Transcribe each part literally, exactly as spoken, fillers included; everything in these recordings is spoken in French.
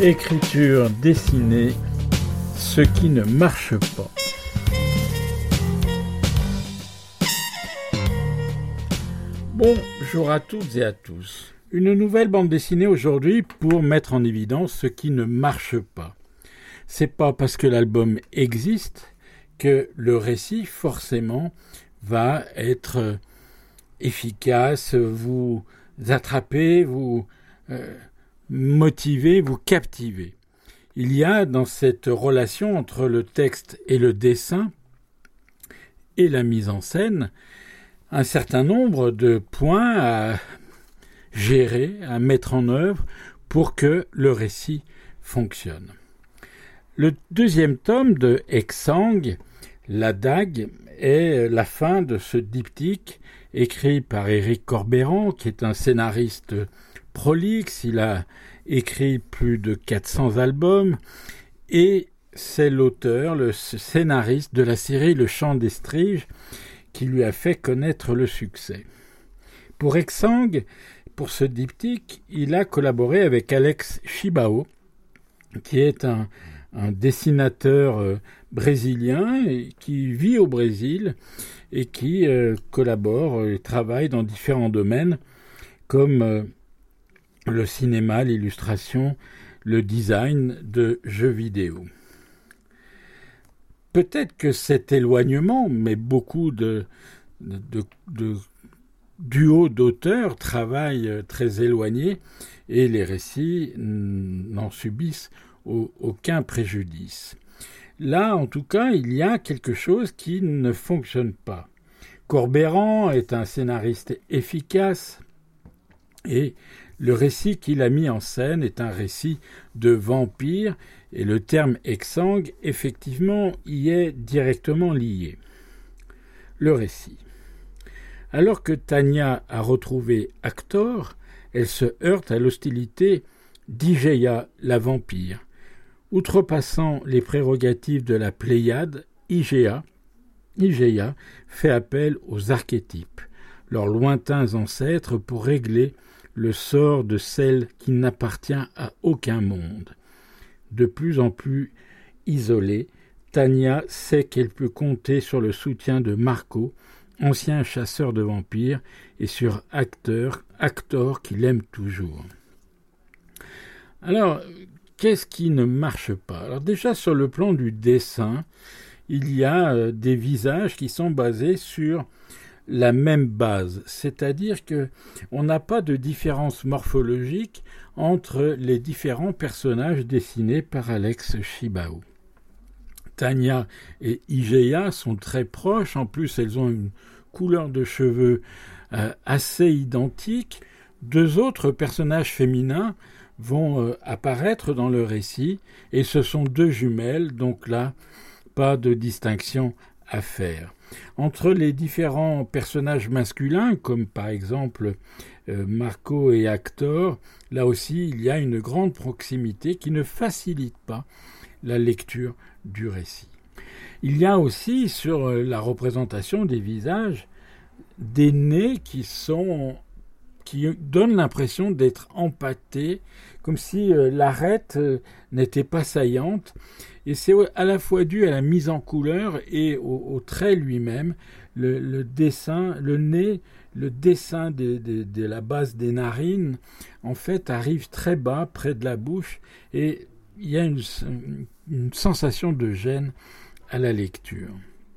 Écriture dessinée, ce qui ne marche pas. Bonjour à toutes et à tous. Une nouvelle bande dessinée aujourd'hui pour mettre en évidence ce qui ne marche pas. C'est pas parce que l'album existe que le récit forcément va être efficace, vous attraper, vous euh, motiver, vous captiver. Il y a dans cette relation entre le texte et le dessin et la mise en scène un certain nombre de points à gérer, à mettre en œuvre pour que le récit fonctionne. Le deuxième tome de Eksang, La Dague, est la fin de ce diptyque écrit par Éric Corbeyran, qui est un scénariste prolixe. Il a écrit plus de quatre cents albums et c'est l'auteur, le scénariste de la série Le Chant des Striges qui lui a fait connaître le succès. Pour Eksang, pour ce diptyque, il a collaboré avec Alex Chibao, qui est un, un dessinateur euh, brésilien et qui vit au Brésil et qui euh, collabore et travaille dans différents domaines comme euh, le cinéma, l'illustration, le design de jeux vidéo. Peut-être que cet éloignement, mais beaucoup de, de, de, de duos d'auteurs travaillent très éloignés et les récits n'en subissent aucun préjudice. Là, en tout cas, il y a quelque chose qui ne fonctionne pas. Corbeyran est un scénariste efficace et le récit qu'il a mis en scène est un récit de vampire et le terme Eksang, effectivement, y est directement lié. Le récit. Alors que Tanya a retrouvé Actor, elle se heurte à l'hostilité d'Igeia, la vampire. Outrepassant les prérogatives de la Pléiade, Igeia, Igeia fait appel aux archétypes, leurs lointains ancêtres, pour régler le sort de celle qui n'appartient à aucun monde. De plus en plus isolée, Tanya sait qu'elle peut compter sur le soutien de Marco, ancien chasseur de vampires, et sur Actor, Actor qui l'aime toujours. Alors, qu'est-ce qui ne marche pas ? Alors déjà, sur le plan du dessin, il y a euh, des visages qui sont basés sur la même base, c'est-à-dire que on n'a pas de différence morphologique entre les différents personnages dessinés par Alex Chibao. Tanya et Igeia sont très proches, en plus elles ont une couleur de cheveux euh, assez identique. Deux autres personnages féminins vont euh, apparaître dans le récit et ce sont deux jumelles, donc là, pas de distinction à faire. Entre les différents personnages masculins, comme par exemple euh, Marco et Actor, là aussi il y a une grande proximité qui ne facilite pas la lecture du récit. Il y a aussi sur euh, la représentation des visages des nez qui sont qui donnent l'impression d'être empâtés, comme si euh, l'arête euh, n'était pas saillante. Et c'est à la fois dû à la mise en couleur et au, au trait lui-même, le, le dessin, le nez, le dessin de, de, de la base des narines, en fait, arrive très bas, près de la bouche, et il y a une, une sensation de gêne à la lecture.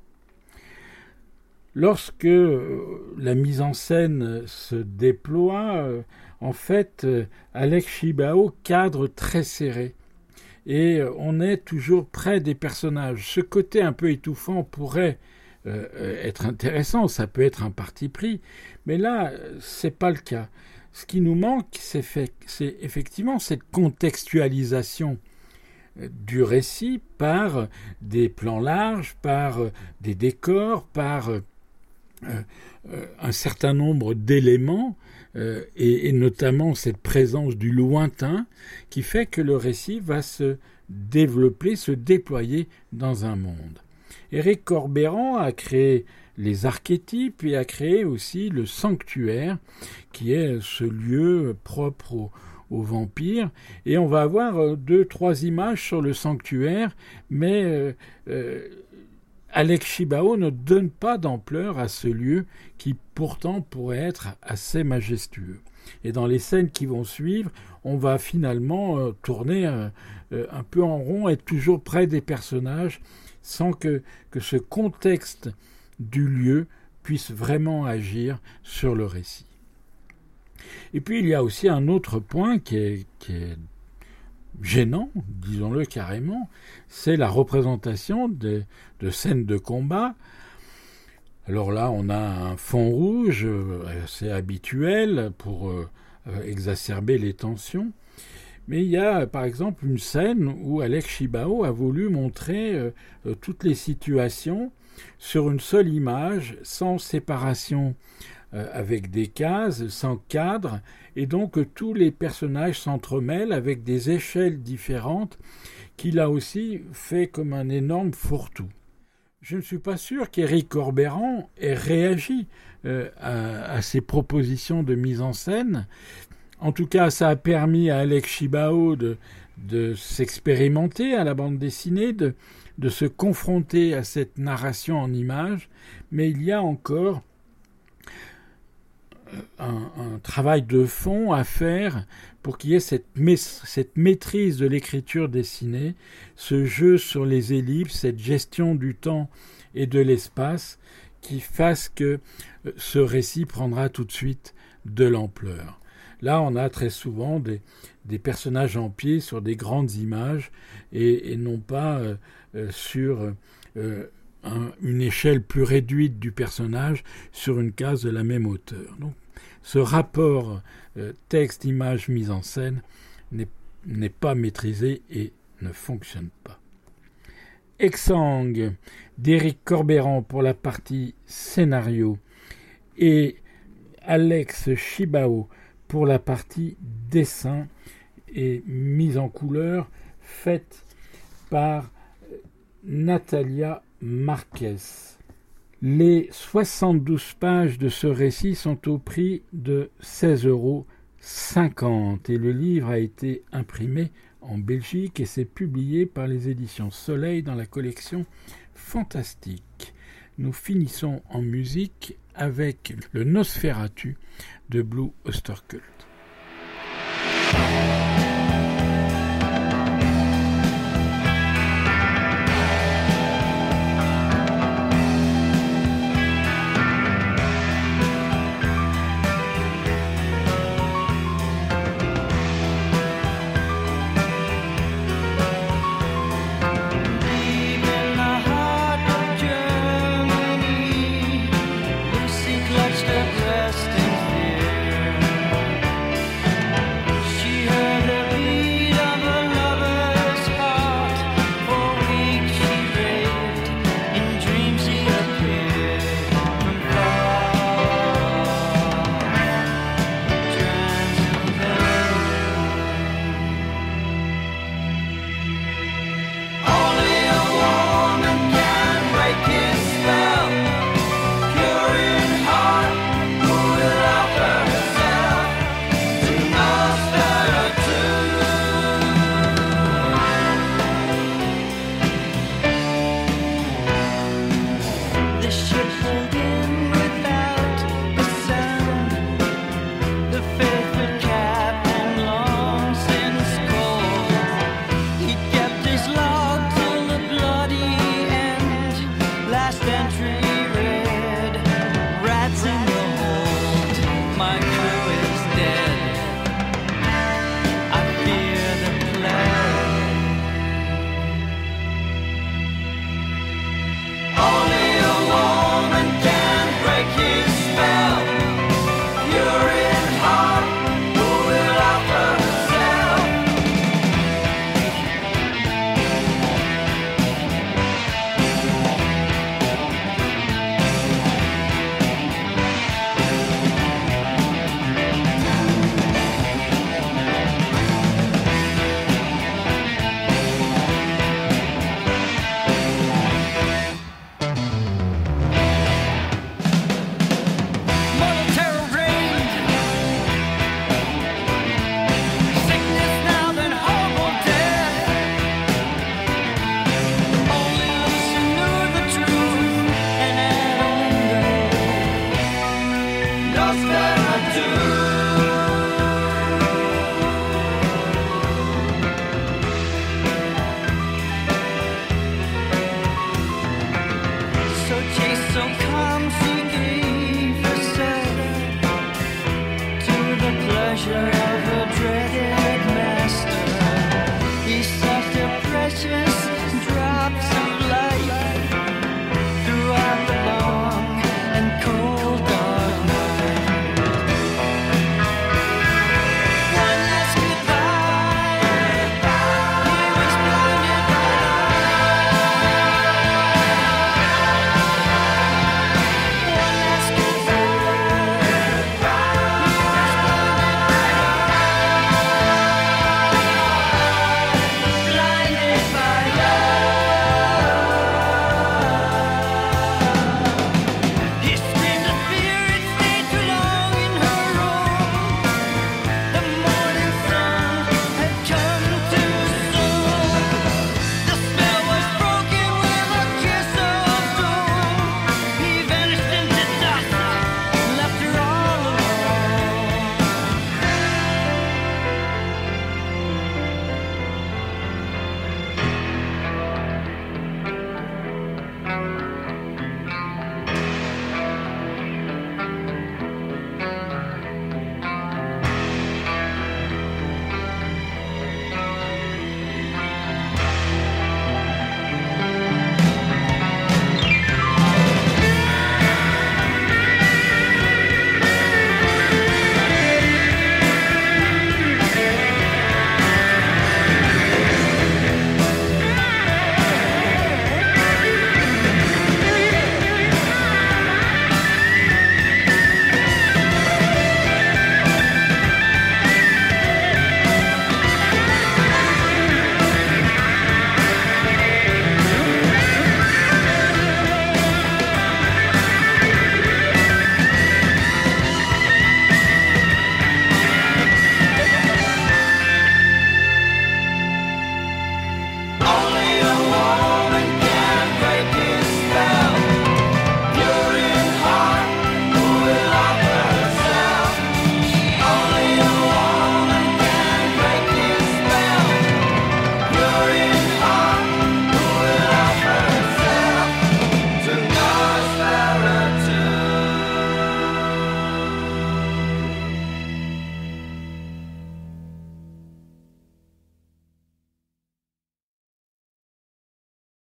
Lorsque la mise en scène se déploie, en fait, Alex Chibao cadre très serré. Et on est toujours près des personnages. Ce côté un peu étouffant pourrait euh, être intéressant, ça peut être un parti pris, mais là, c'est pas le cas. Ce qui nous manque, c'est, fait, c'est effectivement cette contextualisation du récit par des plans larges, par des décors, par euh, euh, un certain nombre d'éléments, euh, et, et notamment cette présence du lointain qui fait que le récit va se développer, se déployer dans un monde. Éric Corbeyran a créé les archétypes et a créé aussi le sanctuaire, qui est ce lieu propre au, aux vampires, et on va avoir euh, deux, trois images sur le sanctuaire, mais euh, euh, Alex Chibao ne donne pas d'ampleur à ce lieu qui pourtant pourrait être assez majestueux. Et dans les scènes qui vont suivre, on va finalement euh, tourner euh, euh, un peu en rond, être toujours près des personnages, sans que, que ce contexte du lieu puisse vraiment agir sur le récit. Et puis il y a aussi un autre point qui est, qui est gênant, disons-le carrément, c'est la représentation de, de scènes de combat. Alors là, on a un fond rouge assez habituel pour euh, exacerber les tensions. Mais il y a, par exemple, une scène où Alex Chibao a voulu montrer euh, toutes les situations sur une seule image, sans séparation euh, avec des cases, sans cadre, et donc euh, tous les personnages s'entremêlent avec des échelles différentes, qu'il a aussi fait comme un énorme fourre-tout. Je ne suis pas sûr qu'Éric Corbeyran ait réagi euh, à, à ces propositions de mise en scène. En tout cas, ça a permis à Alex Chibao de, de s'expérimenter à la bande dessinée, de, de se confronter à cette narration en images, mais il y a encore un, un travail de fond à faire pour qu'il y ait cette, ma- cette maîtrise de l'écriture dessinée, ce jeu sur les ellipses, cette gestion du temps et de l'espace qui fasse que ce récit prendra tout de suite de l'ampleur. Là, on a très souvent des, des personnages en pied sur des grandes images et, et non pas euh, euh, sur euh, un, une échelle plus réduite du personnage sur une case de la même hauteur. Donc, ce rapport euh, texte, image, mise en scène n'est, n'est pas maîtrisé et ne fonctionne pas. Exang d'Éric Corbeyran pour la partie scénario et Alex Chibao pour la partie dessin et mise en couleur faite par Natalia Marquez. Les soixante-douze pages de ce récit sont au prix de seize euros cinquante et le livre a été imprimé en Belgique et c'est publié par les éditions Soleil dans la collection Fantastique. Nous finissons en musique avec le Nosferatu de Blue Oyster Cult.